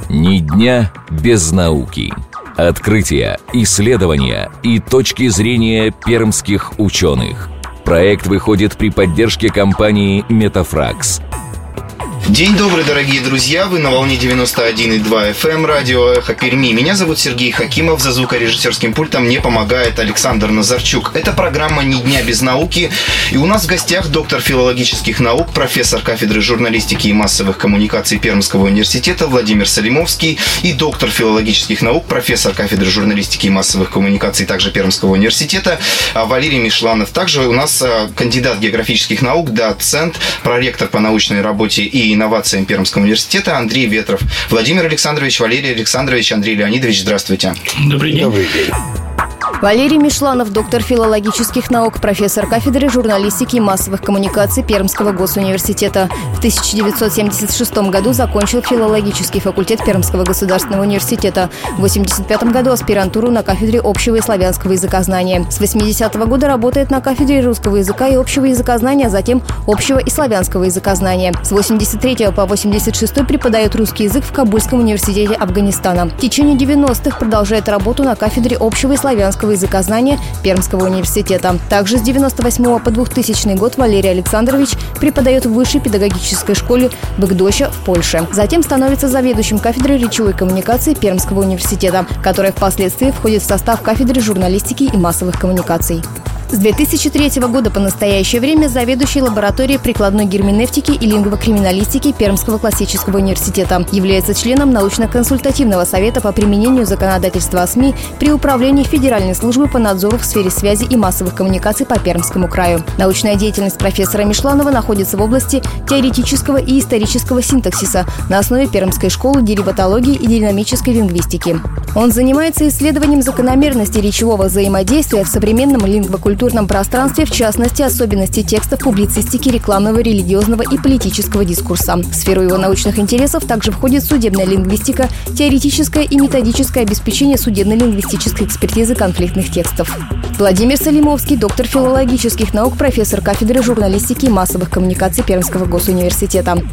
Ни дня без науки. Открытия, исследования и точки зрения пермских ученых. Проект выходит при поддержке компании «Метафракс». День добрый, дорогие друзья! Вы на волне 91,2 FM, радио «Эхо Перми». Меня зовут Сергей Хакимов. За звукорежиссерским пультом мне помогает Александр Назарчук. Это программа «Ни дня без науки». И у нас в гостях доктор филологических наук, профессор кафедры журналистики и массовых коммуникаций Пермского университета Владимир Салимовский и доктор филологических наук, профессор кафедры журналистики и массовых коммуникаций также Пермского университета Валерий Мишланов. Также у нас кандидат географических наук, доцент, проректор по научной работе и инновациям Пермского университета Андрей Ветров. Владимир Александрович, Валерий Александрович, Андрей Леонидович, здравствуйте. Добрый день. Добрый день. Валерий Мишланов, доктор филологических наук, профессор кафедры журналистики и массовых коммуникаций Пермского госуниверситета. В 1976 году закончил филологический факультет Пермского государственного университета. В 1985 году аспирантуру на кафедре общего и славянского языкознания. С 1980 года работает на кафедре русского языка и общего языкознания, а затем общего и славянского языкознания. С 1983 по 1986 преподает русский язык в Кабульском университете Афганистана. В течение 90-х продолжает работу на кафедре общего и славянского языкознания Пермского университета. Также с 1998 по 2000 год Валерий Александрович преподает в высшей педагогической школе в Быгдоще в Польше. Затем становится заведующим кафедрой речевой коммуникации Пермского университета, которая впоследствии входит в состав кафедры журналистики и массовых коммуникаций. С 2003 года по настоящее время заведующий лабораторией прикладной герменевтики и лингвокриминалистики Пермского классического университета. Является членом научно-консультативного совета по применению законодательства о СМИ при управлении Федеральной службы по надзору в сфере связи и массовых коммуникаций по Пермскому краю. Научная деятельность профессора Мишланова находится в области теоретического и исторического синтаксиса на основе Пермской школы дериватологии и динамической лингвистики. Он занимается исследованием закономерностей речевого взаимодействия в современном лингвокультурном пространстве, в частности, особенностей текстов публицистики, рекламного, религиозного и политического дискурса. В сферу его научных интересов также входит судебная лингвистика, теоретическое и методическое обеспечение судебно-лингвистической экспертизы конфликтных текстов. Владимир Салимовский, доктор филологических наук, профессор кафедры журналистики и массовых коммуникаций Пермского госуниверситета. В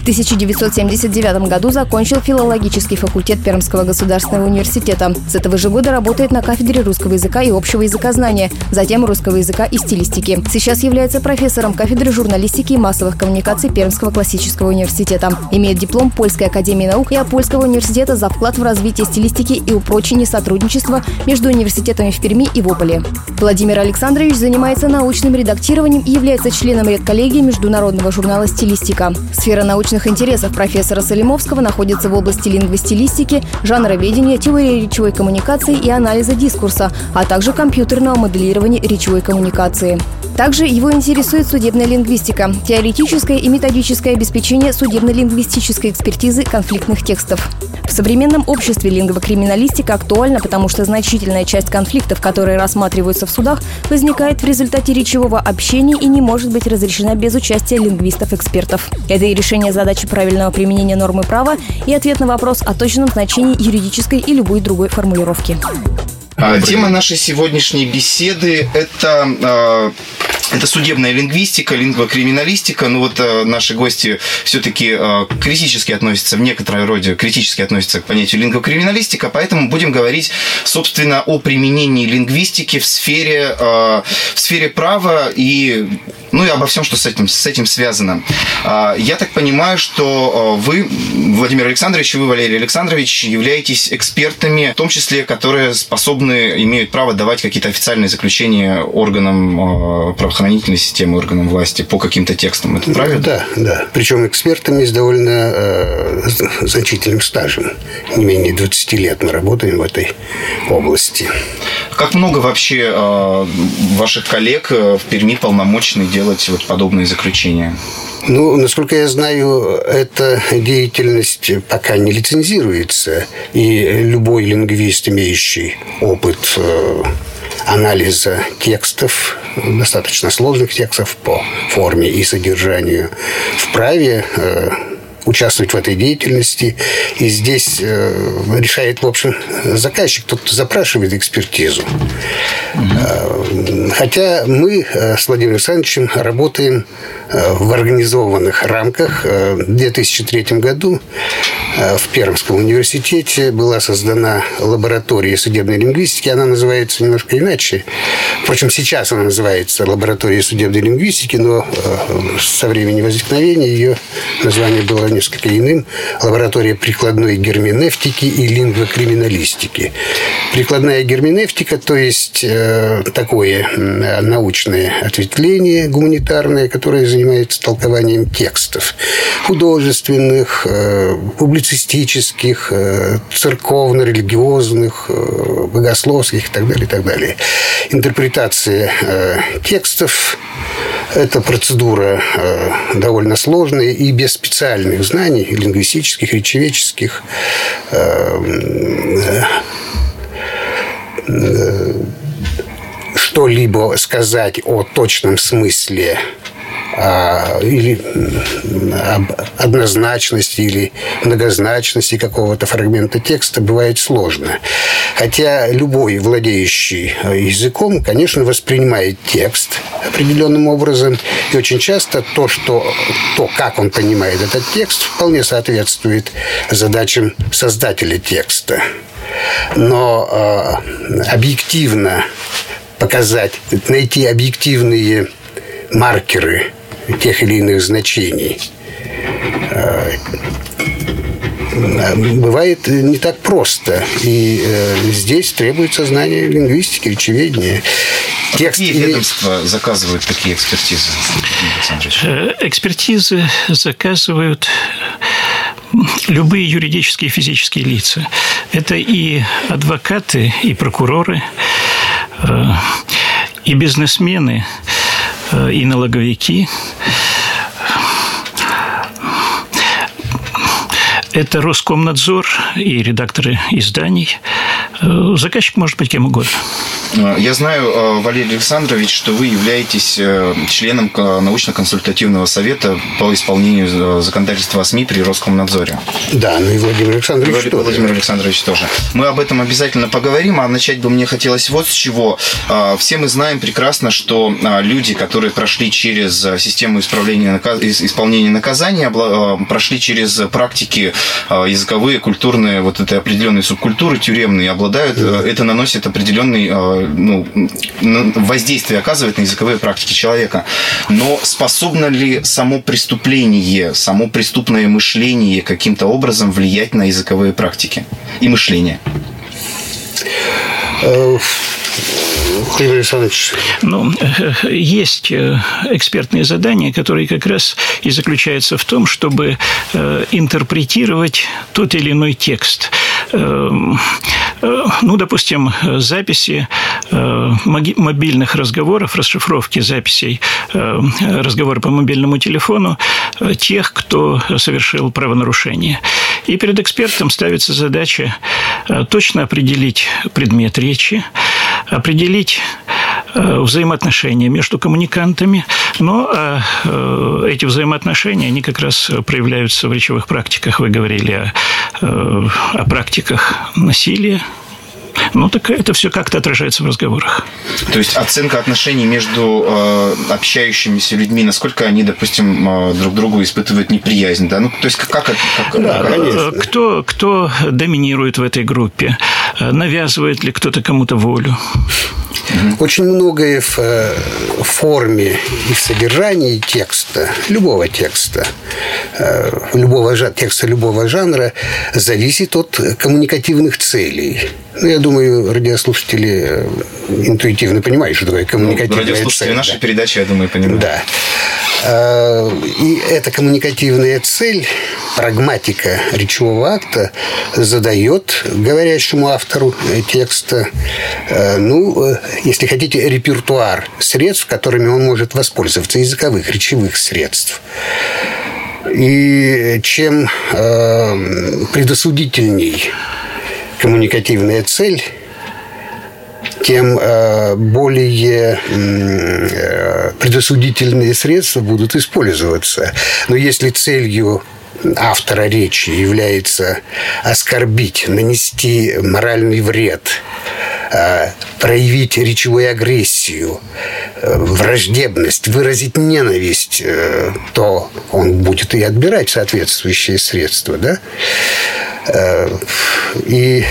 1979 году закончил филологический факультет Пермского государственного университета. С этого же года работает на кафедре русского языка и общего языкознания, затем русского языка и стилистики. Сейчас является профессором кафедры журналистики и массовых коммуникаций Пермского классического университета. Имеет диплом Польской академии наук и Апольского университета за вклад в развитие стилистики и упрочение сотрудничества между университетами в Перми и в Ополе. Владимир Александрович занимается научным редактированием и является членом редколлегии международного журнала «Стилистика». Сфера научных интересов профессора Салимовского находится в области лингвостилистики, жанроведения, теории речевой коммуникации и анализа дискурса, а также компьютерного моделирования речевой коммуникации. Также его интересует судебная лингвистика, теоретическое и методическое обеспечение судебно-лингвистической экспертизы конфликтных текстов. В современном обществе лингвокриминалистика актуальна, потому что значительная часть конфликтов, которые рассматриваются в судах, возникает в результате речевого общения и не может быть разрешена без участия лингвистов-экспертов. Это и решение задачи правильного применения нормы права, и ответ на вопрос о точном значении юридической и любой другой формулировки. Тема нашей сегодняшней беседы – это судебная лингвистика, лингвокриминалистика. Наши гости все-таки критически относятся, в некотором роде критически относятся к понятию лингвокриминалистика, поэтому будем говорить, собственно, о применении лингвистики в сфере права и обо всем, что с этим связано. Я так понимаю, что вы, Владимир Александрович, и вы, Валерий Александрович, являетесь экспертами, в том числе, которые имеют право давать какие-то официальные заключения органам правоохранительной системы, органам власти по каким-то текстам. Это правильно? Да. Причем экспертами с довольно значительным стажем. Не менее 20 лет мы работаем в этой области. Как много вообще ваших коллег в Перми полномочны делать подобные заключения? Насколько я знаю, эта деятельность пока не лицензируется, и любой лингвист, имеющий опыт анализа текстов, достаточно сложных текстов по форме и содержанию, вправе участвовать в этой деятельности. И здесь решает, в общем, заказчик, тот, кто запрашивает экспертизу. Хотя мы с Владимиром Александровичем работаем в организованных рамках. В 2003 году в Пермском университете была создана лаборатория судебной лингвистики. Она называется немножко иначе. Впрочем, сейчас она называется лаборатория судебной лингвистики, но со времени возникновения ее название было несколько иным. Лаборатория прикладной герменевтики и лингвокриминалистики. Прикладная герменевтика, то есть такое научное ответвление гуманитарное, которое занимается толкованием текстов художественных, публицистических, церковно-религиозных, богословских и так далее, и так далее. Интерпретация текстов – это процедура довольно сложная и без специальных знаний лингвистических, речеведческих, что-либо сказать о точном смысле или об однозначности или многозначности какого-то фрагмента текста бывает сложно. Хотя любой владеющий языком, конечно, воспринимает текст определенным образом. И очень часто то, как он понимает этот текст, вполне соответствует задачам создателя текста. Но объективно показать, найти объективные маркеры тех или иных значений бывает не так просто. И здесь требуется знание лингвистики, речеведения. Какие ведомства заказывают такие экспертизы, Александр? Экспертизы заказывают любые юридические и физические лица. Это и адвокаты, и прокуроры, и бизнесмены, и налоговики. Это Роскомнадзор и редакторы изданий. Заказчик может быть кем угодно. Я знаю, Валерий Александрович, что вы являетесь членом научно-консультативного совета по исполнению законодательства о СМИ при Роскомнадзоре. Да, ну и Владимир Александрович тоже. Владимир Александрович тоже. Мы об этом обязательно поговорим, а начать бы мне хотелось вот с чего. Все мы знаем прекрасно, что люди, которые прошли через систему исполнения наказания, прошли через практики языковые, культурные, вот этой определенной субкультуры тюремные, обладают, это наносит определенный воздействие оказывает на языковые практики человека. Но способно ли само преступление, само преступное мышление каким-то образом влиять на языковые практики и мышление? Владимир Александрович. Есть экспертные задания, которые как раз и заключаются в том, чтобы интерпретировать тот или иной текст. Допустим, записи мобильных разговоров, расшифровки записей разговора по мобильному телефону тех, кто совершил правонарушение. И перед экспертом ставится задача точно определить предмет речи, определить взаимоотношения между коммуникантами, но эти взаимоотношения, они как раз проявляются в речевых практиках. Вы говорили о практиках насилия. Так это все как-то отражается в разговорах. То есть оценка отношений между общающимися людьми, насколько они, допустим, друг другу испытывают неприязнь, да? То есть кто доминирует в этой группе? Навязывает ли кто-то кому-то волю? Очень многое в форме и в содержании текста, любого текста, текста любого жанра, зависит от коммуникативных целей. Я думаю, радиослушатели интуитивно понимают, что такое коммуникативная цель. Радиослушатели нашей передачи, я думаю, понимают. Да. И эта коммуникативная цель, прагматика речевого акта задает говорящему автору текста, если хотите, репертуар средств, которыми он может воспользоваться, языковых, речевых средств. И чем предосудительней коммуникативная цель, тем более предосудительные средства будут использоваться. Но если целью автора речи является оскорбить, нанести моральный вред, проявить речевую агрессию, враждебность, выразить ненависть, то он будет и отбирать соответствующие средства, да? И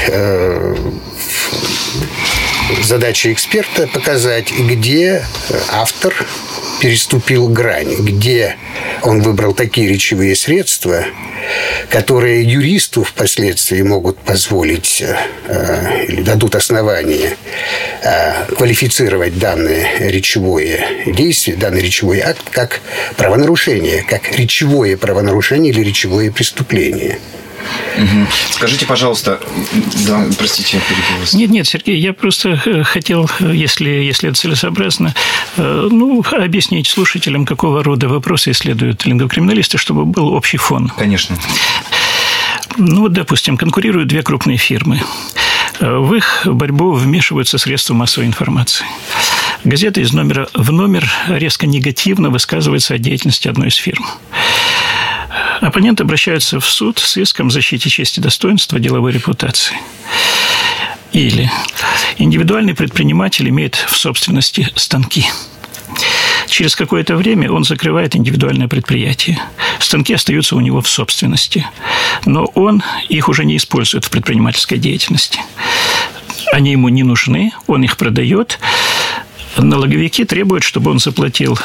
задача эксперта показать, где автор переступил грань, где он выбрал такие речевые средства, которые юристу впоследствии могут позволить или дадут основание квалифицировать данное речевое действие, данный речевой акт как правонарушение, как речевое правонарушение или речевое преступление. Угу. Скажите, пожалуйста, да, простите, я перебил вас. Нет, Сергей, я просто хотел, если это целесообразно, объяснить слушателям, какого рода вопросы исследуют лингвокриминалисты, чтобы был общий фон. Конечно. Допустим, конкурируют две крупные фирмы. В их борьбу вмешиваются средства массовой информации. Газета из номера в номер резко негативно высказывается о деятельности одной из фирм. Оппоненты обращаются в суд с иском о защите чести, достоинства, деловой репутации. Или индивидуальный предприниматель имеет в собственности станки. Через какое-то время он закрывает индивидуальное предприятие. Станки остаются у него в собственности, но он их уже не использует в предпринимательской деятельности. Они ему не нужны, он их продает. Налоговики требуют, чтобы он заплатил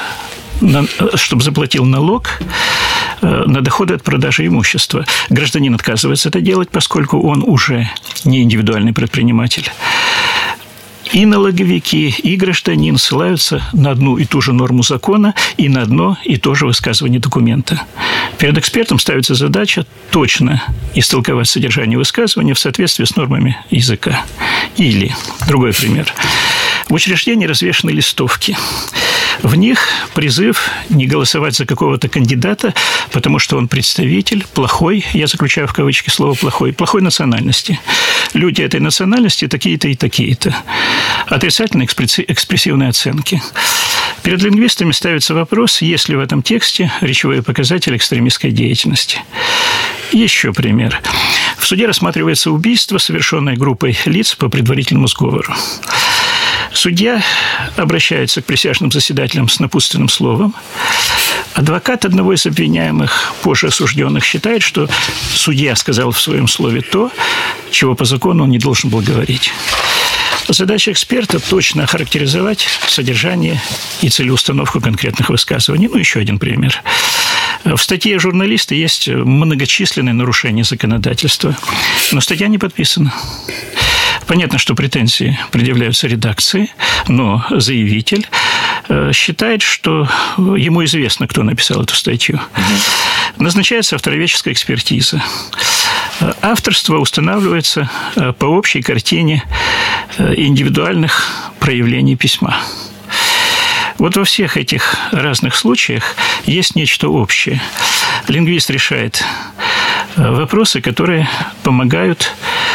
налог на доходы от продажи имущества. Гражданин отказывается это делать, поскольку он уже не индивидуальный предприниматель. И налоговики, и гражданин ссылаются на одну и ту же норму закона и на одно и то же высказывание документа. Перед экспертом ставится задача точно истолковать содержание высказывания в соответствии с нормами языка. Или, другой пример. В учреждении развешаны листовки. В них призыв не голосовать за какого-то кандидата, потому что он представитель плохой, я заключаю в кавычки слово плохой национальности. Люди этой национальности такие-то и такие-то. Отрицательные экспрессивные оценки. Перед лингвистами ставится вопрос, есть ли в этом тексте речевые показатели экстремистской деятельности. Еще пример. В суде рассматривается убийство, совершенное группой лиц по предварительному сговору. Судья обращается к присяжным заседателям с напутственным словом. Адвокат одного из обвиняемых, позже осужденных, считает, что судья сказал в своем слове то, чего по закону он не должен был говорить. Задача эксперта – точно охарактеризовать содержание и целеустановку конкретных высказываний. Еще один пример. В статье журналиста есть многочисленные нарушения законодательства, но статья не подписана. Понятно, что претензии предъявляются редакции, но заявитель считает, что ему известно, кто написал эту статью. Назначается автороведческая экспертиза. Авторство устанавливается по общей картине индивидуальных проявлений письма. Вот во всех этих разных случаях есть нечто общее. Лингвист решает вопросы, которые помогают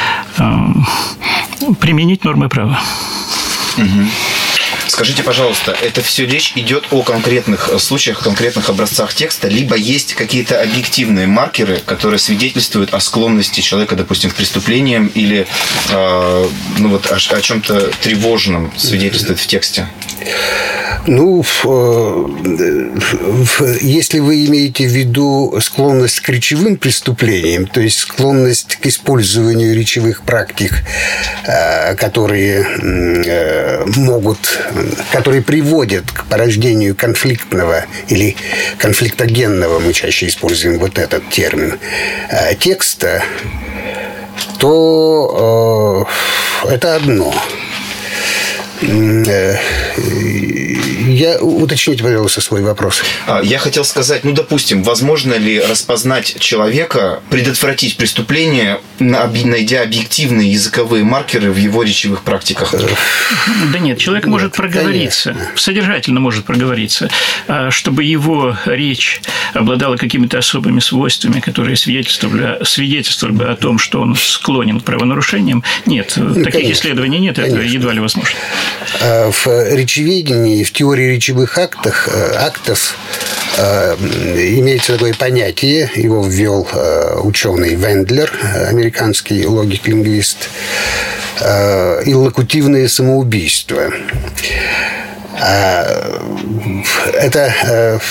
применить нормы права. Скажите, пожалуйста, это все речь идет о конкретных случаях, конкретных образцах текста, либо есть какие-то объективные маркеры, которые свидетельствуют о склонности человека, допустим, к преступлениям или о чем-то тревожном свидетельствует в тексте? Если вы имеете в виду склонность к речевым преступлениям, то есть склонность к использованию речевых практик, которые приводят к порождению конфликтного или конфликтогенного, мы чаще используем вот этот термин, текста, то это одно. Уточните, пожалуйста, свой вопрос. Я хотел сказать, допустим, возможно ли распознать человека, предотвратить преступление, найдя объективные языковые маркеры в его речевых практиках? Да нет, человек может проговориться, конечно. Содержательно может проговориться, чтобы его речь обладала какими-то особыми свойствами, которые свидетельствовали бы о том, что он склонен к правонарушениям. Нет, таких исследований нет, это едва ли возможно. В речеведении, в теории речевых актов Имеется такое понятие, его ввел ученый Вендлер, американский логик-лингвист, иллокутивное самоубийство. Это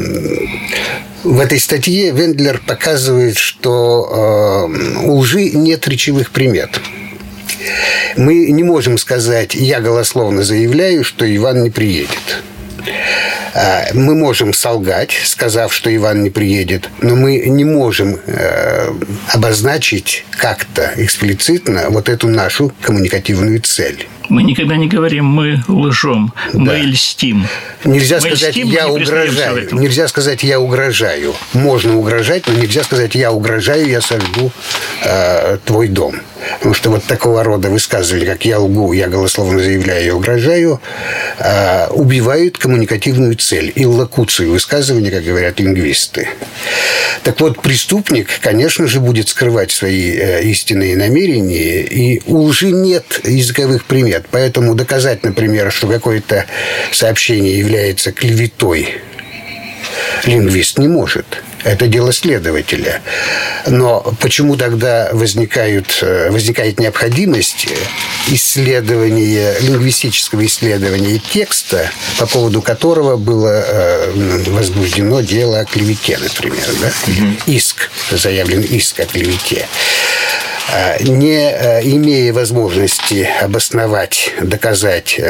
в этой статье Вендлер показывает, что у лжи нет речевых примет. Мы не можем сказать: я голословно заявляю, что Иван не приедет. Мы можем солгать, сказав, что Иван не приедет, но мы не можем обозначить как-то эксплицитно вот эту нашу коммуникативную цель. Мы никогда не говорим «мы лжем», мы льстим. Нельзя сказать «я угрожаю». Нельзя сказать «я угрожаю». Можно угрожать, но нельзя сказать «я угрожаю, я сожгу твой дом». Потому что вот такого рода высказывания, как «я лгу», «я голословно заявляю», «я угрожаю», убивают коммуникативную цель, иллокуцию высказывания, как говорят лингвисты. Так вот, преступник, конечно же, будет скрывать свои истинные намерения, и у лжи нет языковых примет. Поэтому доказать, например, что какое-то сообщение является клеветой, лингвист не может. Это дело следователя. Но почему тогда возникает необходимость лингвистического исследования текста, по поводу которого было возбуждено дело о клевете, например, да? Заявлен иск о клевете. Не имея возможности обосновать, доказать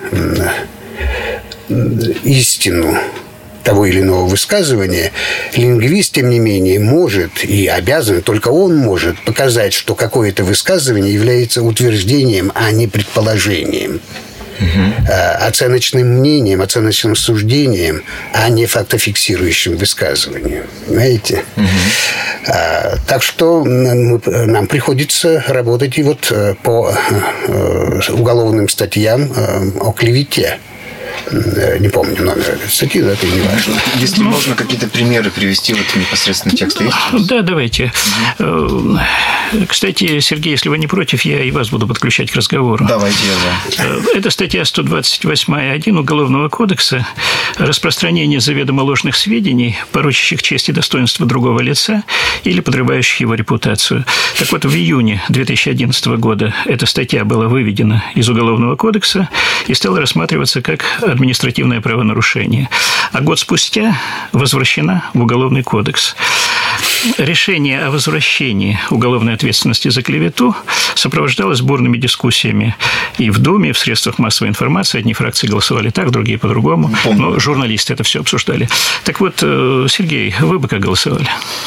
истину того или иного высказывания, лингвист, тем не менее, может и обязан, только он может показать, что какое-то высказывание является утверждением, а не предположением. Оценочным мнением, оценочным суждением, а не фактофиксирующим высказыванием. Знаете? Так что нам приходится работать и вот по уголовным статьям о клевете. Не помню номер этой статьи, но это не важно. Если можно, какие-то примеры привести вот непосредственно текста есть? Да, давайте. Кстати, Сергей, если вы не против, я и вас буду подключать к разговору. Давайте, я за. Это статья 128.1 Уголовного кодекса «Распространение заведомо ложных сведений, порочащих честь и достоинство другого лица или подрывающих его репутацию». Так вот, в июне 2011 года эта статья была выведена из Уголовного кодекса и стала рассматриваться как административное правонарушение. А год спустя возвращена в Уголовный кодекс. Решение о возвращении уголовной ответственности за клевету сопровождалось бурными дискуссиями и в Думе, и в средствах массовой информации. Одни фракции голосовали так, другие по-другому. Но журналисты это все обсуждали. Так вот, Сергей, вы бы как голосовали?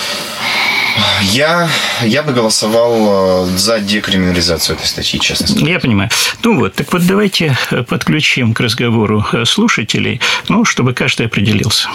Я бы голосовал за декриминализацию этой статьи, честно сказать. Я понимаю. Ну вот, так вот давайте подключим к разговору слушателей, чтобы каждый определился.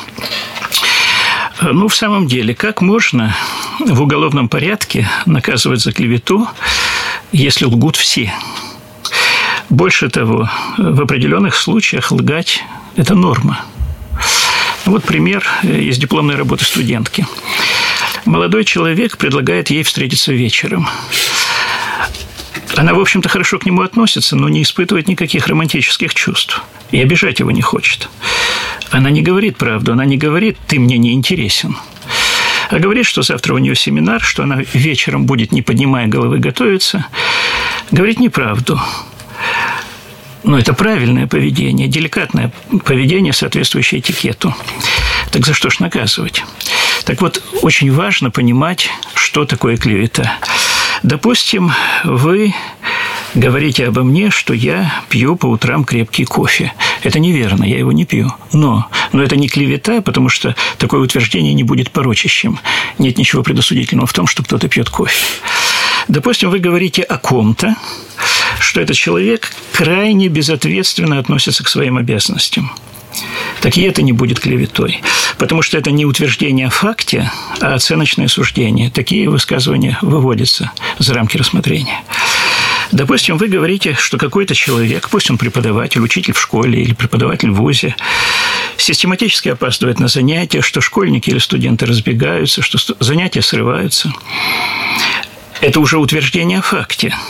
В самом деле, как можно в уголовном порядке наказывать за клевету, если лгут все? Больше того, в определенных случаях лгать – это норма. Вот пример из дипломной работы студентки. Молодой человек предлагает ей встретиться вечером. Она, в общем-то, хорошо к нему относится, но не испытывает никаких романтических чувств. И обижать его не хочет. Она не говорит правду, она не говорит «ты мне не интересен», а говорит, что завтра у нее семинар, что она вечером будет, не поднимая головы, готовиться. Говорит неправду. Но это правильное поведение, деликатное поведение, соответствующее этикету. Так за что ж наказывать? Так вот, очень важно понимать, что такое клевета. Допустим, вы говорите обо мне, что я пью по утрам крепкий кофе. Это неверно, я его не пью. Но это не клевета, потому что такое утверждение не будет порочащим. Нет ничего предосудительного в том, что кто-то пьет кофе. Допустим, вы говорите о ком-то, что этот человек крайне безответственно относится к своим обязанностям. Так и это не будет клеветой, потому что это не утверждение о факте, а оценочное суждение. Такие высказывания выводятся за рамки рассмотрения. Допустим, вы говорите, что какой-то человек, пусть он преподаватель, учитель в школе или преподаватель в вузе, систематически опаздывает на занятия, что школьники или студенты разбегаются, что занятия срываются. Это уже утверждение о факте.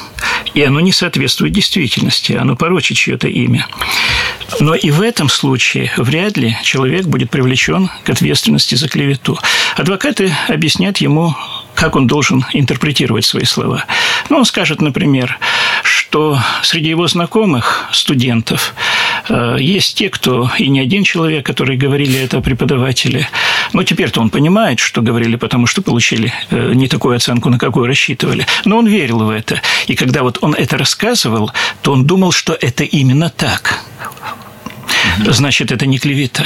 и оно не соответствует действительности, оно порочит чье-то имя. Но и в этом случае вряд ли человек будет привлечен к ответственности за клевету. Адвокаты объяснят ему, как он должен интерпретировать свои слова. Ну, он скажет, например, что среди его знакомых студентов есть те, кто, и не один человек, которые говорили это о преподавателе. Но теперь-то он понимает, что говорили, потому что получили не такую оценку, на какую рассчитывали. Но он верил в это. И когда вот он это рассказывал, то он думал, что это именно так. Значит, это не клевета.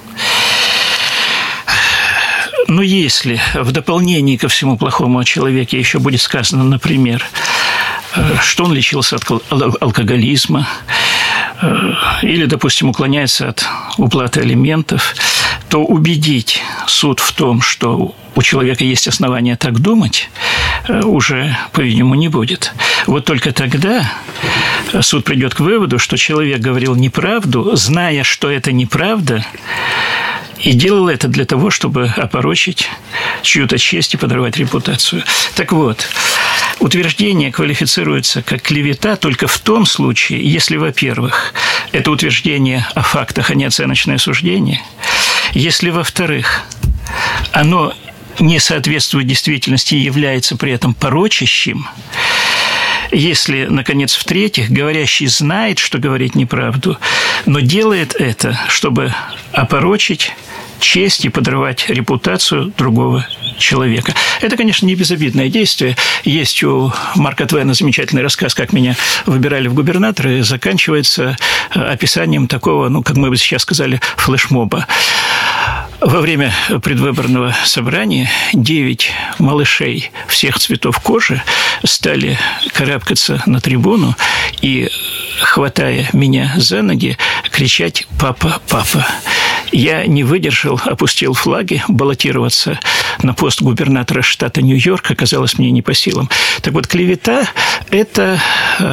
Но если в дополнении ко всему плохому о человеке еще будет сказано, например, что он лечился от алкоголизма, или, допустим, уклоняется от уплаты алиментов, то убедить суд в том, что у человека есть основания так думать, уже, по-видимому, не будет. Вот только тогда суд придет к выводу, что человек говорил неправду, зная, что это неправда, и делал это для того, чтобы опорочить чью-то честь и подорвать репутацию. Так вот, утверждение квалифицируется как клевета только в том случае, если, во-первых, это утверждение о фактах, а не оценочное суждение, если, во-вторых, оно не соответствует действительности и является при этом порочащим, если, наконец, в-третьих, говорящий знает, что говорит неправду, но делает это, чтобы опорочить честь и подрывать репутацию другого человека. Это, конечно, не безобидное действие. Есть у Марка Твена замечательный рассказ, как меня выбирали в губернаторы, заканчивается описанием такого, как мы бы сейчас сказали, флешмоба. Во время предвыборного собрания 9 малышей всех цветов кожи стали карабкаться на трибуну и, хватая меня за ноги, кричать «Папа, папа». Я не выдержал, опустил флаги, баллотироваться на пост губернатора штата Нью-Йорк оказалось мне не по силам. Так вот, клевета – это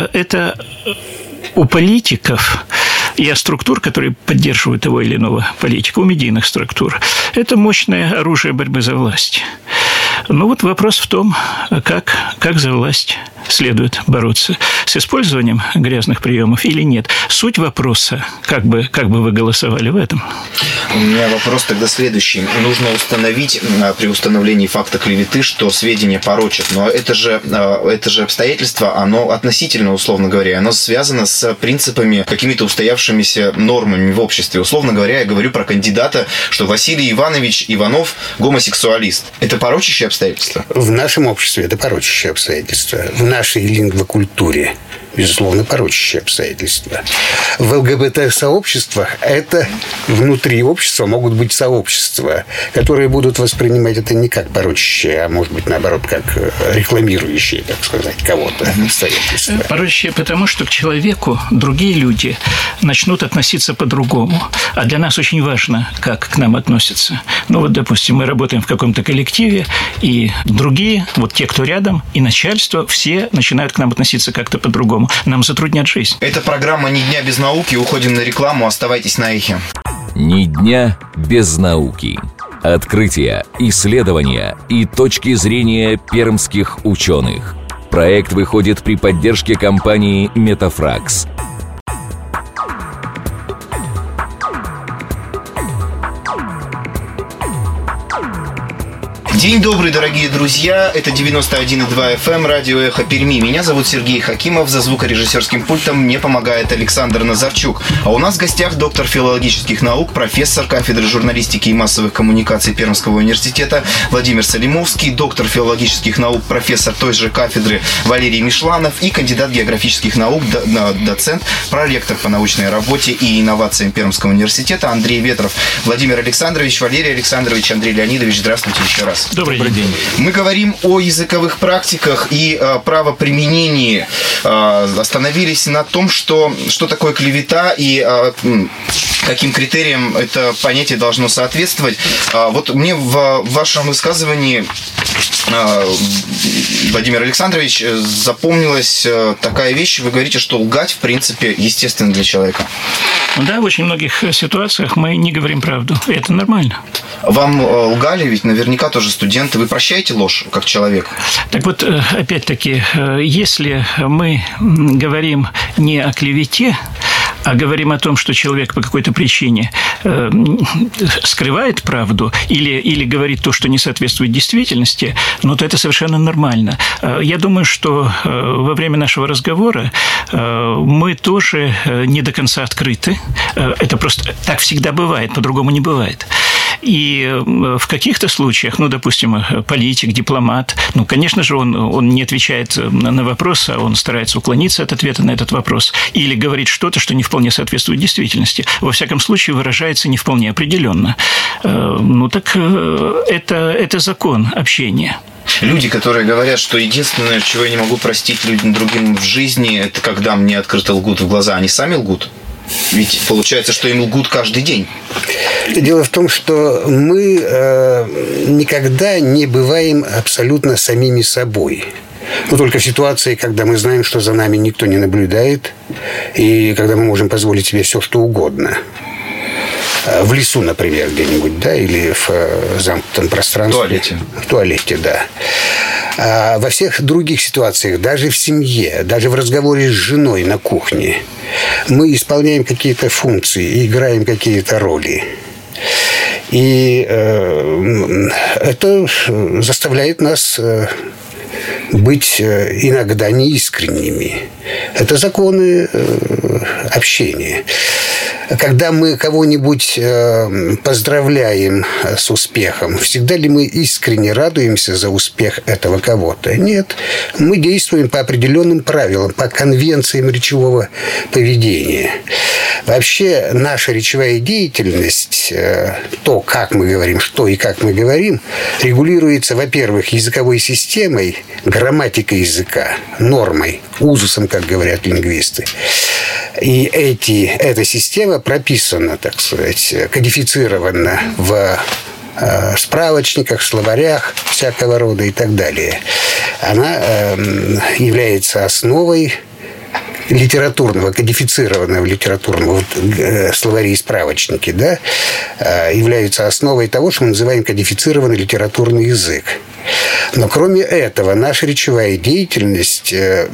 у политиков и о структур, которые поддерживают того или иного политика, у медийных структур. Это мощное оружие борьбы за власть. Но вот вопрос в том, как за власть следует бороться. С использованием грязных приемов или нет. Суть вопроса, как бы вы голосовали в этом? У меня вопрос тогда следующий. Нужно установить при установлении факта клеветы, что сведения порочат. Но это же обстоятельство, оно относительно, условно говоря, оно связано с принципами, какими-то устоявшимися нормами в обществе. Условно говоря, я говорю про кандидата, что Василий Иванович Иванов гомосексуалист. Это порочащее обстоятельство? В нашем обществе это порочащее обстоятельство. В нашей лингвокультуре, безусловно, порочащее обстоятельство. В ЛГБТ-сообществах это внутри общества могут быть сообщества, которые будут воспринимать это не как порочащее, а может быть, наоборот, как рекламирующие, так сказать, кого-то обстоятельства. Порочащее потому, что к человеку другие люди начнут относиться по-другому. А для нас очень важно, как к нам относятся. Допустим, мы работаем в каком-то коллективе, и другие, те, кто рядом, и начальство, все начинают к нам относиться как-то по-другому. Нам затруднят жизнь. Это программа «Ни дня без науки». Уходим на рекламу. Оставайтесь на эхе. Ни дня без науки. Открытия, исследования и точки зрения пермских ученых. Проект выходит при поддержке компании «Метафракс». День добрый, дорогие друзья. Это 91,2 FM, радио «Эхо Перми». Меня зовут Сергей Хакимов. За звукорежиссерским пультом мне помогает Александр Назарчук. А у нас в гостях доктор филологических наук, профессор кафедры журналистики и массовых коммуникаций Пермского университета Владимир Салимовский, доктор филологических наук, профессор той же кафедры Валерий Мишланов и кандидат географических наук, доцент, проректор по научной работе и инновациям Пермского университета Андрей Ветров. Владимир Александрович, Валерий Александрович, Андрей Леонидович, здравствуйте еще раз. Добрый день. Мы говорим о языковых практиках и правоприменении. Остановились на том, что такое клевета и каким критериям это понятие должно соответствовать. Вот мне в вашем высказывании, Владимир Александрович, запомнилась такая вещь. Вы говорите, что лгать, в принципе, естественно для человека. Да, в очень многих ситуациях мы не говорим правду. И это нормально. Вам лгали, ведь наверняка тоже студенты. Вы прощаете ложь как человек? Так вот, опять-таки, если мы говорим не о клевете, а говорим о том, что человек по какой-то причине скрывает правду или говорит то, что не соответствует действительности, то это совершенно нормально. Я думаю, что во время нашего разговора мы тоже не до конца открыты. Это просто так всегда бывает, по-другому не бывает. И в каких-то случаях, допустим, политик, дипломат, конечно же, он не отвечает на вопрос, а он старается уклониться от ответа на этот вопрос или говорит что-то, что не вполне соответствует действительности. Во всяком случае, выражается не вполне определенно. Так это закон общения. Люди, которые говорят, что единственное, чего я не могу простить людям другим в жизни, это когда мне открыто лгут в глаза, они сами лгут? Ведь получается, что им лгут каждый день. Дело в том, что мы никогда не бываем абсолютно самими собой. Но только в ситуации, когда мы знаем, что за нами никто не наблюдает, и когда мы можем позволить себе все, что угодно. В лесу, например, где-нибудь, да, или в замкнутом пространстве. В туалете. В туалете, да. А во всех других ситуациях, даже в семье, даже в разговоре с женой на кухне, мы исполняем какие-то функции, играем какие-то роли. И это заставляет нас быть иногда неискренними. Это законы общения. Когда мы кого-нибудь поздравляем с успехом, всегда ли мы искренне радуемся за успех этого кого-то? Нет. Мы действуем по определенным правилам, по конвенциям речевого поведения. Вообще, наша речевая деятельность, то, как мы говорим, что и как мы говорим, регулируется, во-первых, языковой системой, грамматикой языка, нормой, узусом, как говорят лингвисты. И эта система прописана, так сказать, кодифицирована в справочниках, словарях всякого рода и так далее. Она является основой литературного, кодифицированного литературного словари и справочники, да, являются основой того, что мы называем кодифицированный литературный язык. Но кроме этого, наша речевая деятельность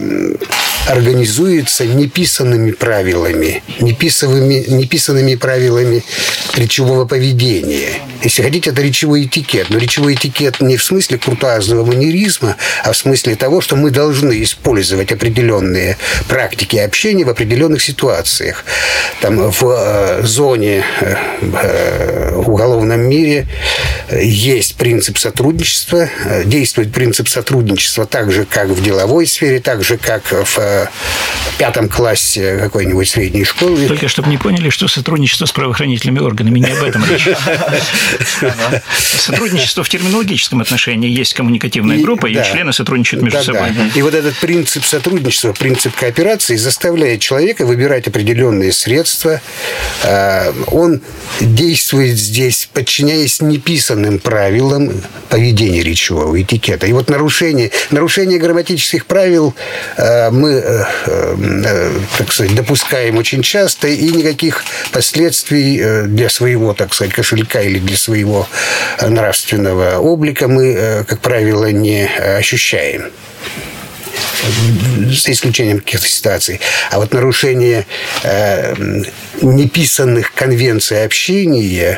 организуется неписанными правилами, неписанными правилами речевого поведения. Если хотите, это речевой этикет. Но речевой этикет не в смысле куртуазного манеризма, а в смысле того, что мы должны использовать определенные практики общения в определенных ситуациях. Там в зоне, в уголовном мире есть принцип сотрудничества, действует принцип сотрудничества так же, как в деловой сфере, так же, как в 5 классе какой-нибудь средней школы. Только чтобы не поняли, что сотрудничество с правоохранительными органами, не об этом речь. Сотрудничество в терминологическом отношении. Есть коммуникативная группа, и члены сотрудничают между собой. И вот этот принцип сотрудничества, принцип кооперации заставляет человека выбирать определенные средства. Он действует здесь, подчиняясь неписанным правилам поведения речевого этикета. И вот нарушение грамматических правил мы, так сказать, допускаем очень часто, и никаких последствий для своего, так сказать, кошелька или для своего нравственного облика мы, как правило, не ощущаем. За исключением каких-то ситуаций. А вот нарушение неписанных конвенций общения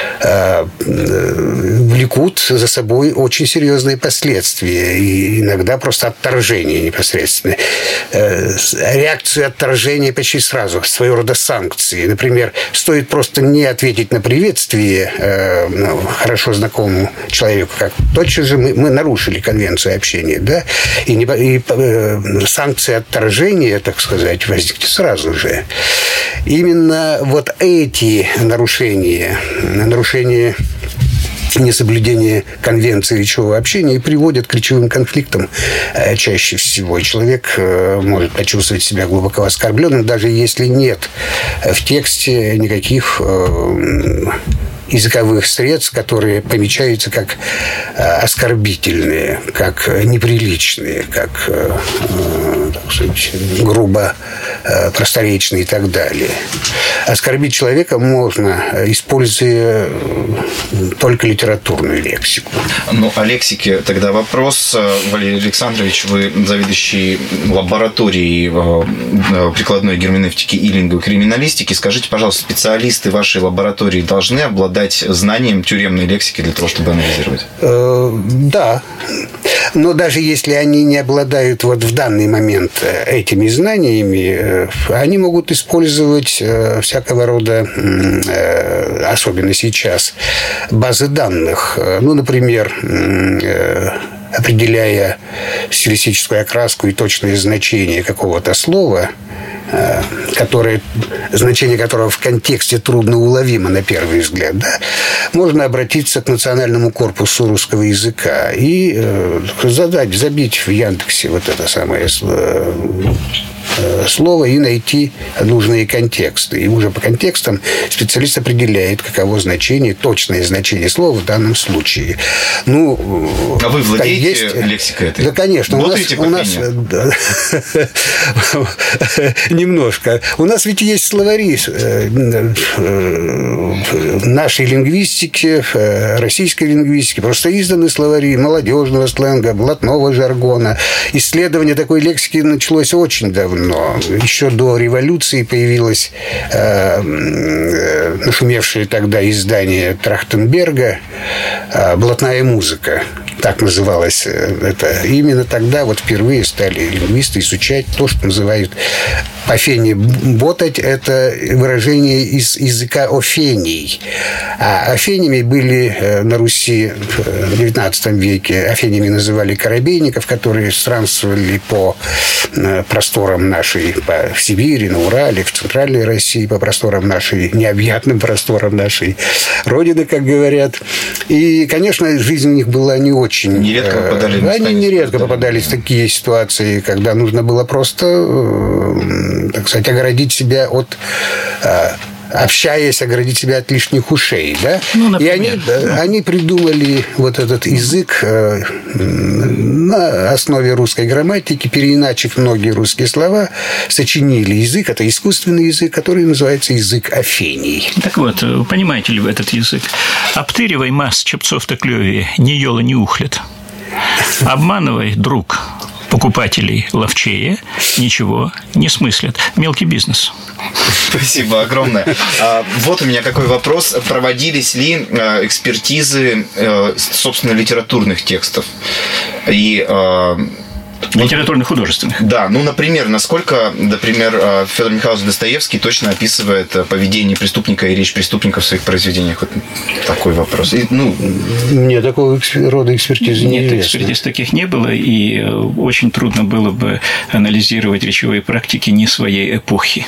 влекут за собой очень серьезные последствия. И иногда просто отторжение непосредственно. Реакцию отторжения почти сразу, своего рода санкции. Например, стоит просто не ответить на приветствие хорошо знакомому человеку, как тотчас же мы нарушили конвенцию общения, да? И санкции отторжения, так сказать, возникнет сразу же. Именно вот эти нарушения несоблюдение конвенции речевого общения и приводят к речевым конфликтам чаще всего. И человек может почувствовать себя глубоко оскорбленным, даже если нет в тексте никаких языковых средств, которые помечаются как оскорбительные, как неприличные, как, так сказать, грубо просторечные и так далее. Оскорбить человека можно, используя только литературную лексику. Ну, о лексике тогда вопрос. Валерий Александрович, вы заведующий лабораторией прикладной герменевтики и лингвокриминалистики. Скажите, пожалуйста, специалисты вашей лаборатории должны обладать знанием тюремной лексики для того, чтобы анализировать? Да. Но даже если они не обладают вот в данный момент этими знаниями, они могут использовать всякого рода, особенно сейчас, базы данных. Ну, например, определяя стилистическую окраску и точное значение какого-то слова, значение которого в контексте трудно уловимо на первый взгляд, да, можно обратиться к Национальному корпусу русского языка и забить в Яндексе вот это самое слово и найти нужные контексты. И уже по контекстам специалист определяет, каково значение, точное значение слова в данном случае. Ну, а вы владеете лексикой этой? Да, конечно. У нас немножко. У нас ведь есть словари нашей лингвистики, российской лингвистики. Просто изданы словари молодежного сленга, блатного жаргона. Исследование такой лексики началось очень давно. Еще до революции появилось нашумевшее тогда издание Трахтенберга «Блатная музыка». Так называлось это. Именно тогда вот впервые стали лингвисты изучать то, что называют офени. Ботать – это выражение из языка офений. А офенями были на Руси в XIX веке. Офенями называли корабейников, которые странствовали по просторам нашей, в Сибири, на Урале, в Центральной России, по просторам нашей, необъятным просторам нашей Родины, как говорят. И, конечно, жизнь у них была не очень. Они нередко попадались в такие ситуации, когда нужно было просто, так сказать, оградить себя от... общаясь, оградить себя от лишних ушей, да? Ну, и они придумали вот этот язык на основе русской грамматики, переиначив многие русские слова, сочинили язык, это искусственный язык, который называется язык офений. Так вот, понимаете ли вы этот язык? «Обтыривай масс чепцов-то клёвее, ни ёла, ни ухлет. Обманывай, друг, покупателей ловчее, ничего не смыслят. Мелкий бизнес». Спасибо огромное. Вот у меня какой вопрос. Проводились ли экспертизы, собственно, литературных текстов? И... Литературно-художественных. Да, ну, например, насколько, например, Федор Михайлович Достоевский точно описывает поведение преступника и речь преступника в своих произведениях? Вот такой вопрос. Нет, такого рода экспертизы не Нет, экспертиз таких не было, и очень трудно было бы анализировать речевые практики не своей эпохи.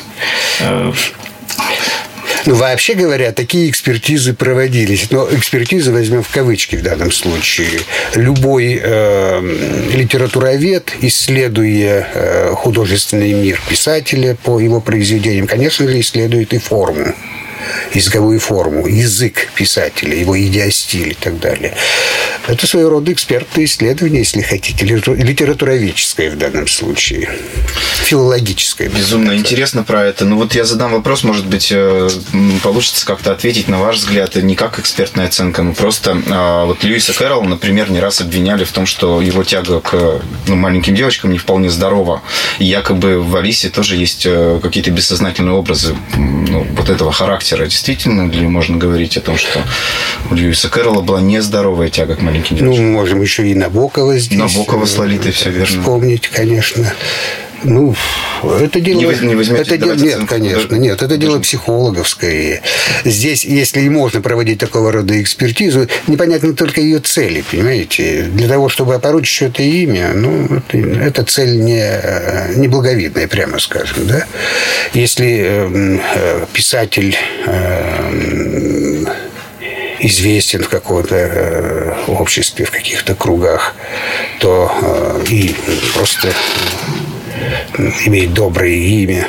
Ну, вообще говоря, такие экспертизы проводились. Но экспертизы возьмем в кавычки в данном случае. Любой литературовед, исследуя художественный мир писателя по его произведениям, конечно же, исследует и форму, языковую форму, язык писателя, его идиостиль и так далее. Это своего рода экспертное исследование, если хотите, литературоведческое в данном случае, филологическое. Безумно интересно про это. Ну вот я задам вопрос, может быть, получится как-то ответить, на ваш взгляд, не как экспертная оценка, но просто вот Льюиса Кэрролла, например, не раз обвиняли в том, что его тяга к маленьким девочкам не вполне здорова. И якобы в Алисе тоже есть какие-то бессознательные образы вот этого характера. Действительно ли можно говорить о том, что у Льюиса Кэрролла была нездоровая тяга к маленьким девочкам? Ну, мы можем еще и Набокова здесь. Набокова с Лолитой, все верно. Вспомнить, конечно. Ну, это дело... Нет, конечно, нет. Это дело психологов, скорее. Здесь, если и можно проводить такого рода экспертизу, непонятно только ее цели, понимаете? Для того, чтобы опорочить что-то имя, ну, эта цель не благовидная, прямо скажем, да? Если писатель известен в каком-то обществе, в каких-то кругах, то и просто имеет доброе имя.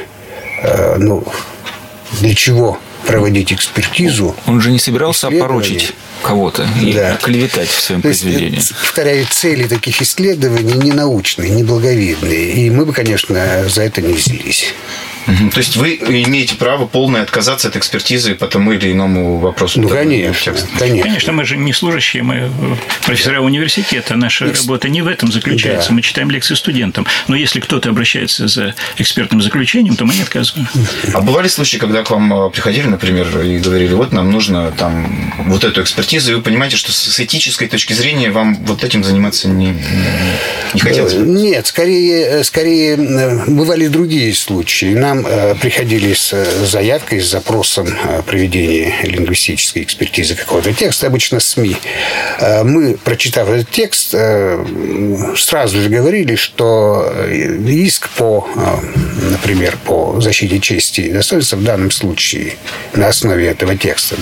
Для чего проводить экспертизу? Он же не собирался опорочить кого-то и клеветать в своем произведении. Повторяю, цели таких исследований не научные, не благовидные. И мы бы, конечно, за это не взялись. То есть вы имеете право полное отказаться от экспертизы по тому или иному вопросу? Конечно. Конечно, мы же не служащие, мы профессора университета. Наша работа не в этом заключается. Да. Мы читаем лекции студентам. Но если кто-то обращается за экспертным заключением, то мы не отказываем. А бывали случаи, когда к вам приходили, например, и говорили, вот нам нужно там вот эту экспертизу, и вы понимаете, что с этической точки зрения вам вот этим заниматься не хотелось? Нет, скорее бывали другие случаи. Нам приходили с заявкой, с запросом проведения лингвистической экспертизы какого-то текста, обычно СМИ. Мы, прочитав этот текст, сразу же говорили, что иск например, по защите чести и достоинства в данном случае на основе этого текста,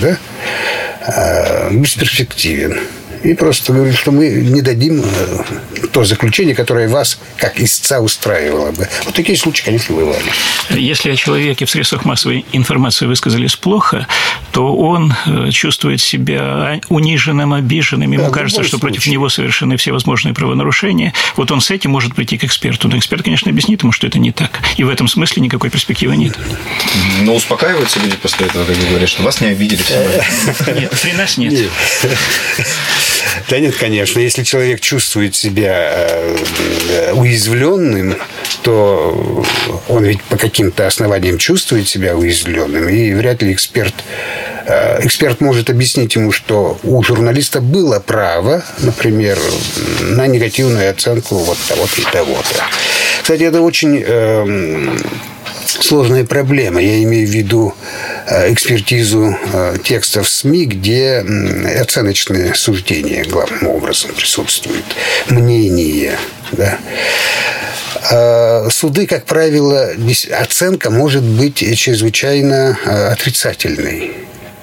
бесперспективен. И просто говорили, что мы не дадим то заключение, которое вас как истца устраивало бы. Вот такие случаи, конечно, бывали. Если о человеке в средствах массовой информации высказались плохо, то он чувствует себя униженным, обиженным. Ему кажется, что против него совершены все возможные правонарушения. Вот он с этим может прийти к эксперту. Но эксперт, конечно, объяснит ему, что это не так. И в этом смысле никакой перспективы нет. Но успокаиваются люди после этого, когда говорят, что вас не обидели. Нет, при нас нет. Да нет, конечно. Если человек чувствует себя уязвленным, то он ведь по каким-то основаниям чувствует себя уязвленным. И вряд ли эксперт может объяснить ему, что у журналиста было право, например, на негативную оценку вот того-то и того-то. Кстати, это очень сложная проблема. Я имею в виду экспертизу текстов СМИ, где оценочные суждения главным образом присутствуют, мнение. Да. Суды, как правило, оценка может быть чрезвычайно отрицательной.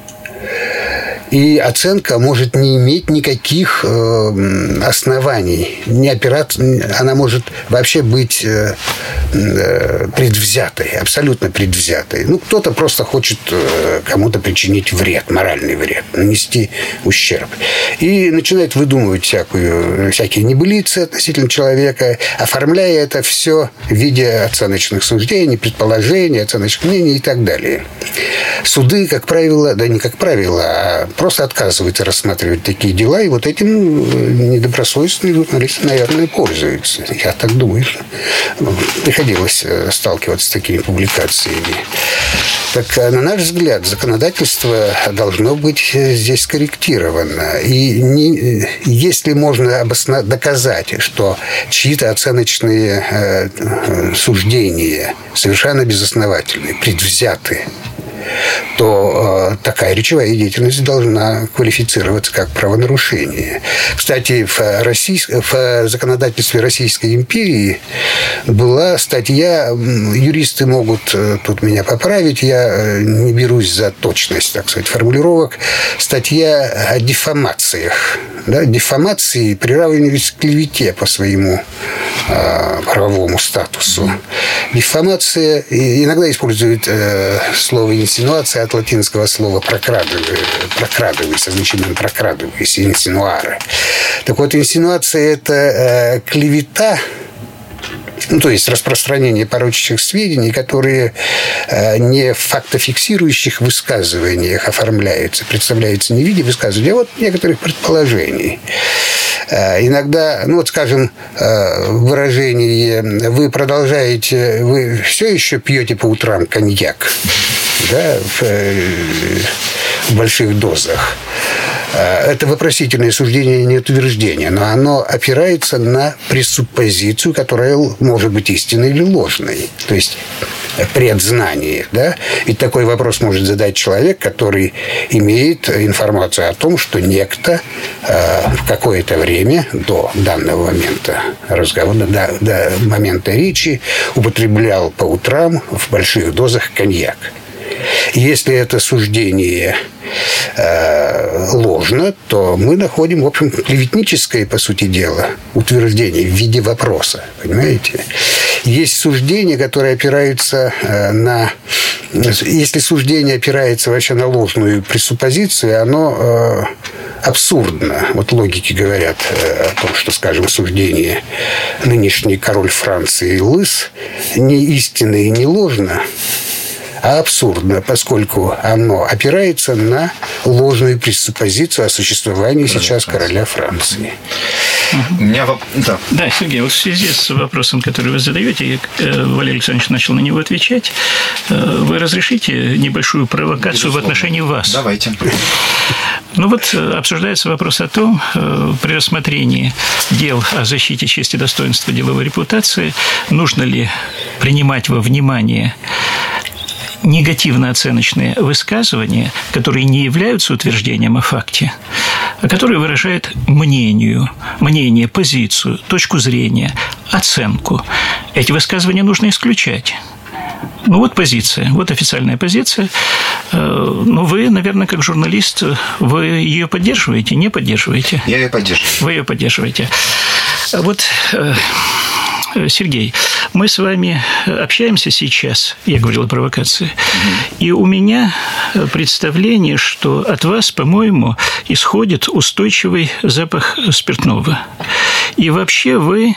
И оценка может не иметь никаких оснований. Она может вообще быть предвзятой, абсолютно предвзятой. Кто-то просто хочет кому-то причинить вред, моральный вред, нанести ущерб. И начинает выдумывать всякие небылицы относительно человека, оформляя это все в виде оценочных суждений, предположений, оценочных мнений и так далее. Суды, как правило, да не как правило, а просто отказываются рассматривать такие дела, и вот этим недобросовестные журналисты, наверное, пользуются. Я так думаю. Приходилось сталкиваться с такими публикациями. Так, на наш взгляд, законодательство должно быть здесь скорректировано. И если можно доказать, что чьи-то оценочные суждения совершенно безосновательны, предвзяты, то такая речевая деятельность должна квалифицироваться как правонарушение. Кстати, в законодательстве Российской империи была статья, юристы могут тут меня поправить, я не берусь за точность, так сказать, формулировок, статья о диффамациях. Да? Диффамации приравнивались к клевете по своему правовому статусу. Диффамация иногда использует слово инсинуация от латинского слова прокрадывайся, значением прокрадывайся, инсинуаре. Так вот, инсинуация – это клевета, то есть распространение порочащих сведений, которые не в фактофиксирующих высказываниях оформляются, представляются не в виде высказывания, а вот некоторых предположений. Иногда, скажем, выражение «вы все еще пьете по утрам коньяк», да, в больших дозах. Это вопросительное суждение, не утверждение, но оно опирается на пресуппозицию, которая может быть истинной или ложной. То есть предзнание. Да? Ведь такой вопрос может задать человек, который имеет информацию о том, что некто в какое-то время до данного момента разговора, до момента речи употреблял по утрам в больших дозах коньяк. Если это суждение ложно, то мы находим, в общем, клеветническое, по сути дела, утверждение в виде вопроса. Понимаете? Есть суждения, которые опираются на... Если суждение опирается вообще на ложную пресуппозицию, оно абсурдно. Вот логики говорят о том, что, скажем, суждение нынешний король Франции лыс не истинно и не ложно, а абсурдно, поскольку оно опирается на ложную пресуппозицию о существовании сейчас короля Франции. У меня Да, Сергей, вот в связи с вопросом, который вы задаете, Валерий Александрович начал на него отвечать, вы разрешите небольшую провокацию в отношении вас? Давайте. Ну вот обсуждается вопрос о том, при рассмотрении дел о защите чести, достоинства, деловой репутации, нужно ли принимать во внимание негативно-оценочные высказывания, которые не являются утверждением о факте, а которые выражают мнение, позицию, точку зрения, оценку. Эти высказывания нужно исключать. Ну, вот позиция, вот официальная позиция. Но вы, наверное, как журналист, вы ее поддерживаете, не поддерживаете? Я ее поддерживаю. Вы ее поддерживаете. Вот... Сергей, мы с вами общаемся сейчас, я говорил о провокации, и у меня представление, что от вас, по-моему, исходит устойчивый запах спиртного. И вообще вы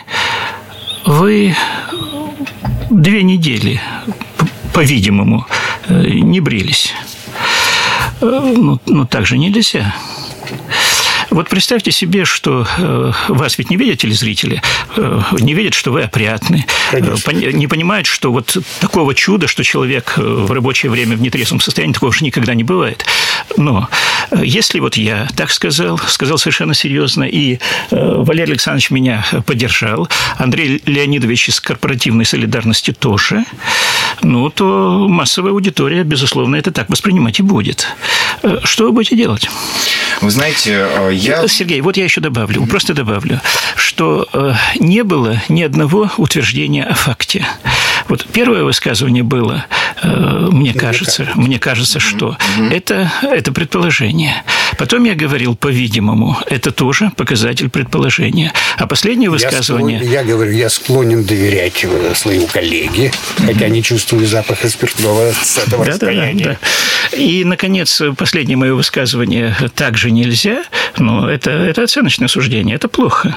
2 недели, по-видимому, не брились. Ну, так же нельзя. Вот представьте себе, что вас ведь не видят телезрители, не видят, что вы опрятны, не понимают, что вот такого чуда, что человек в рабочее время в нетрезвом состоянии, такого же никогда не бывает. Но если вот я так сказал совершенно серьезно, и Валерий Александрович меня поддержал, Андрей Леонидович из корпоративной солидарности тоже, ну, то массовая аудитория, безусловно, это так воспринимать и будет. Что вы будете делать? Вы знаете, Сергей, вот я еще добавлю, просто добавлю, что не было ни одного утверждения о факте. Вот первое высказывание было, мне кажется, что это предположение. Потом я говорил, по-видимому, это тоже показатель предположения. А последнее высказывание... Я склонен доверять своему коллеге, хотя не чувствую запаха спиртного с этого расстояния. Да. И, наконец, последнее мое высказывание также нельзя, но это оценочное суждение, это плохо.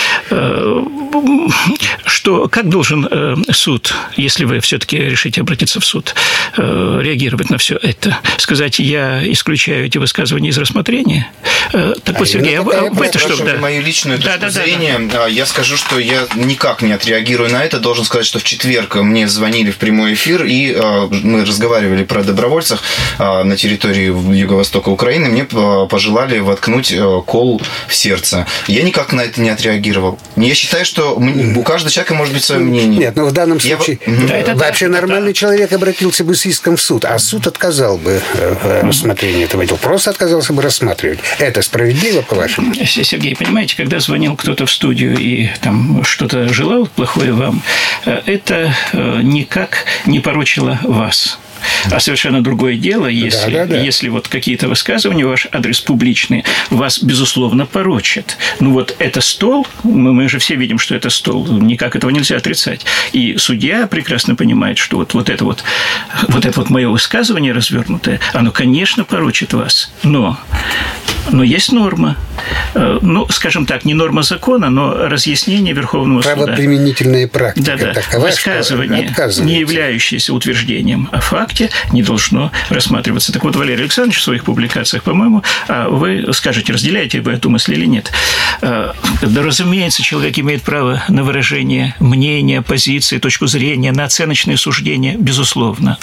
Как должен суд, если вы все-таки решите обратиться в суд, реагировать на все это? Сказать, я исключаю эти высказывания из рассмотрения? Так вот, Сергей, вы это что? Мою личную точку зрения, я скажу, что я никак не отреагирую на это. Должен сказать, что в четверг мне звонили в прямой эфир, и мы разговаривали про добровольцев на территории юго-востока Украины. Мне пожелали воткнуть кол в сердце. Я никак на это не отреагировал. Я считаю, что у каждого человека может быть свое мнение. Нет, но в данном случае вообще нормальный человек обратился бы с иском в суд, а суд отказал бы в рассмотрении этого дела. Просто отказался бы рассматривать. Это справедливо, по-вашему? Сергей, понимаете, когда звонил кто-то в студию и там что-то желал плохое вам, это никак не порочило вас. А совершенно другое дело, если вот какие-то высказывания в ваш адрес публичные вас, безусловно, порочат. Ну вот это стол, мы же все видим, что это стол, никак этого нельзя отрицать. И судья прекрасно понимает, что вот это мое высказывание развернутое, оно, конечно, порочит вас, но есть норма. Ну, скажем так, не норма закона, но разъяснение Верховного суда. Правоприменительная практика. Да. Высказывание, не являющееся утверждением о факте, не должно рассматриваться. Так вот, Валерий Александрович в своих публикациях, по-моему, вы скажете, разделяете вы эту мысль или нет. Да, разумеется, человек имеет право на выражение мнения, позиции, точку зрения, на оценочные суждения, безусловно.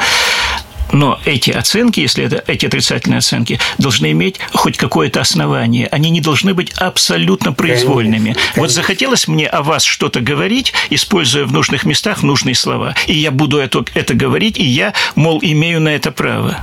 Но эти оценки, если это эти отрицательные оценки, должны иметь хоть какое-то основание. Они не должны быть абсолютно произвольными. Конечно. Вот захотелось мне о вас что-то говорить, используя в нужных местах нужные слова. И я буду это говорить, и я, мол, имею на это право.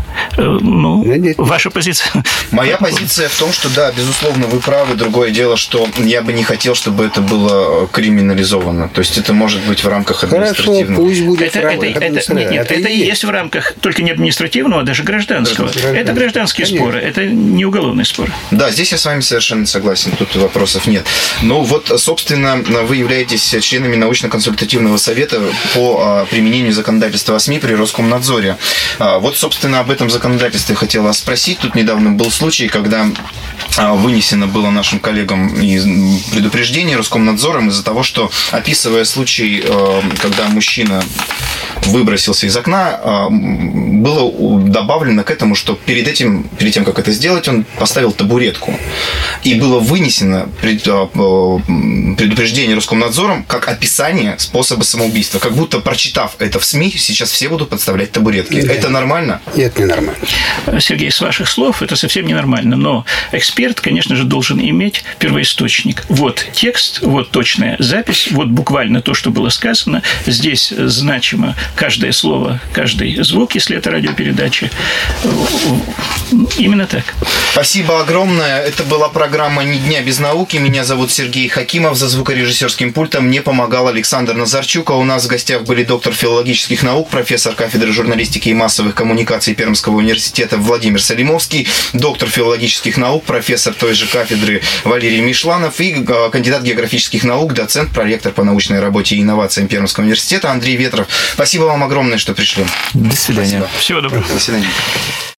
Ваша позиция? Моя позиция в том, что, да, безусловно, вы правы. Другое дело, что я бы не хотел, чтобы это было криминализовано. То есть это может быть в рамках административных. Хорошо, пусть будет в рамках административных. Это и есть в рамках, только не административного, а даже гражданского. Это гражданские споры, это не уголовные споры. Да, здесь я с вами совершенно согласен, тут вопросов нет. Ну вот, собственно, вы являетесь членами научно-консультативного совета по применению законодательства о СМИ при Роскомнадзоре. Вот, собственно, об этом законодательстве хотел вас спросить. Тут недавно был случай, когда вынесено было нашим коллегам предупреждение Роскомнадзором из-за того, что, описывая случай, когда мужчина выбросился из окна, было добавлено к этому, что перед тем, как это сделать, он поставил табуретку. И было вынесено предупреждение Роскомнадзором как описание способа самоубийства. Как будто, прочитав это в СМИ, сейчас все будут подставлять табуретки. Да. Это нормально? Нет, не нормально. Сергей, с ваших слов это совсем не нормально. Но эксперт, конечно же, должен иметь первоисточник. Вот текст, вот точная запись, вот буквально то, что было сказано. Здесь значимо каждое слово, каждый звук, если это радиопередача. Именно так. Спасибо огромное. Это была программа «Ни дня без науки». Меня зовут Сергей Хакимов. За звукорежиссерским пультом мне помогал Александр Назарчук. А у нас в гостях были доктор филологических наук, профессор кафедры журналистики и массовых коммуникаций Пермского университета Владимир Салимовский, доктор филологических наук, профессор той же кафедры Валерий Мишланов и кандидат географических наук, доцент, проректор по научной работе и инновациям Пермского университета Андрей Ветров. Спасибо вам огромное, что пришли. До свидания. Спасибо. Всего доброго. До свидания.